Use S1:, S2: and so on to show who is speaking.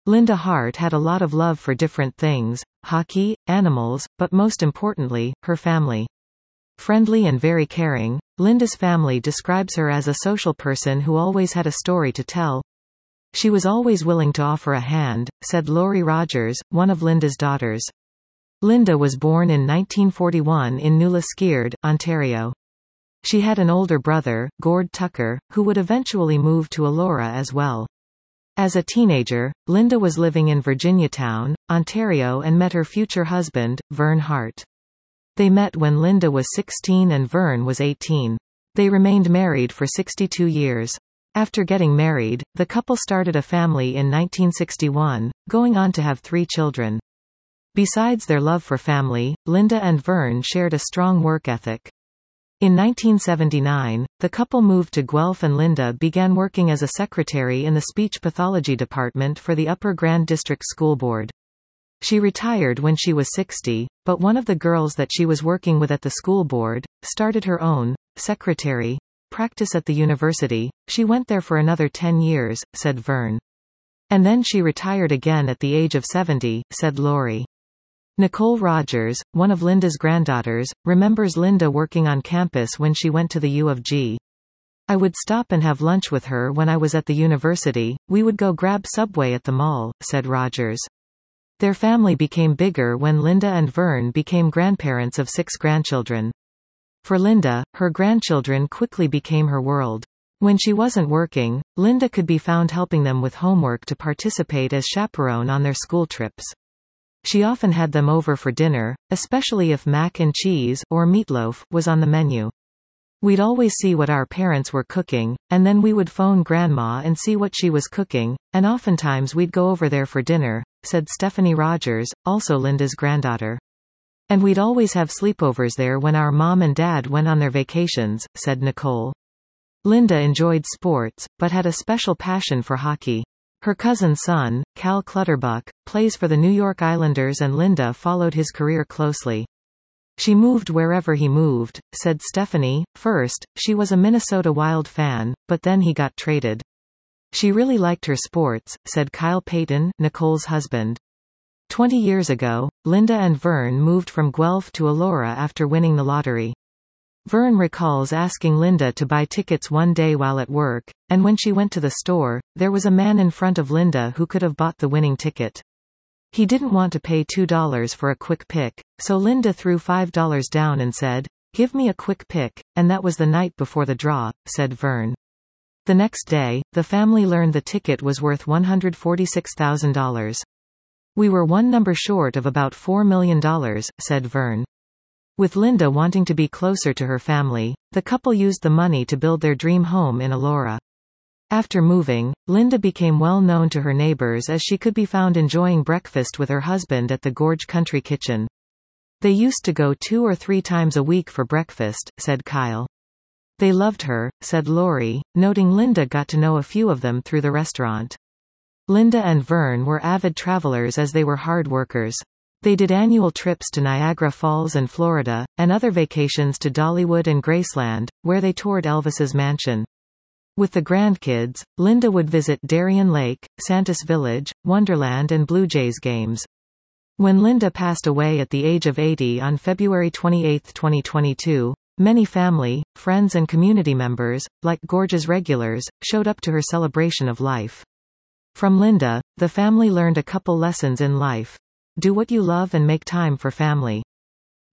S1: Linda Hart had a lot of love for different things, hockey, animals, but most importantly, her family. Friendly and very caring, Linda's family describes her as a social person who always had a story to tell. She was always willing to offer a hand, said Laurie Rogers, one of Linda's daughters. Linda was born in 1941 in New Liskeard, Ontario. She had an older brother, Gord Tucker, who would eventually move to Elora as well. As a teenager, Linda was living in Virginiatown, Ontario and met her future husband, Vern Hart. They met when Linda was 16 and Vern was 18. They remained married for 62 years. After getting married, the couple started a family in 1961, going on to have 3 children. Besides their love for family, Linda and Vern shared a strong work ethic. In 1979, the couple moved to Guelph and Linda began working as a secretary in the speech pathology department for the Upper Grand District School Board. She retired when she was 60, but one of the girls that she was working with at the school board started her own secretary practice at the university. She went there for another 10 years, said Vern. And then she retired again at the age of 70, said Laurie. Nicole Rogers, one of Linda's granddaughters, remembers Linda working on campus when she went to the U of G. I would stop and have lunch with her when I was at the university. We would go grab Subway at the mall, said Rogers. Their family became bigger when Linda and Vern became grandparents of 6 grandchildren. For Linda, her grandchildren quickly became her world. When she wasn't working, Linda could be found helping them with homework to participate as chaperone on their school trips. She often had them over for dinner, especially if mac and cheese or meatloaf was on the menu. We'd always see what our parents were cooking, and then we would phone Grandma and see what she was cooking, and oftentimes we'd go over there for dinner, said Stephanie Rogers, also Linda's granddaughter. And we'd always have sleepovers there when our mom and dad went on their vacations, said Nicole. Linda enjoyed sports, but had a special passion for hockey. Her cousin's son, Cal Clutterbuck, plays for the New York Islanders and Linda followed his career closely. She moved wherever he moved, said Stephanie. First, she was a Minnesota Wild fan, but then he got traded. She really liked her sports, said Kyle Payton, Nicole's husband. 20 years ago, Linda and Vern moved from Guelph to Elora after winning the lottery. Vern recalls asking Linda to buy tickets one day while at work, and when she went to the store, there was a man in front of Linda who could have bought the winning ticket. He didn't want to pay $2 for a quick pick, so Linda threw $5 down and said, "Give me a quick pick," and that was the night before the draw, said Vern. The next day, the family learned the ticket was worth $146,000. We were one number short of about $4 million, said Vern. With Linda wanting to be closer to her family, the couple used the money to build their dream home in Elora. After moving, Linda became well known to her neighbors as she could be found enjoying breakfast with her husband at the Gorge Country Kitchen. They used to go 2 or 3 times a week for breakfast, said Kyle. They loved her, said Laurie, noting Linda got to know a few of them through the restaurant. Linda and Vern were avid travelers as they were hard workers. They did annual trips to Niagara Falls and Florida, and other vacations to Dollywood and Graceland, where they toured Elvis's mansion. With the grandkids, Linda would visit Darien Lake, Santos Village, Wonderland and Blue Jays games. When Linda passed away at the age of 80 on February 28, 2022, many family, friends and community members, like Gorge's regulars, showed up to her celebration of life. From Linda, the family learned a couple lessons in life. Do what you love and make time for family.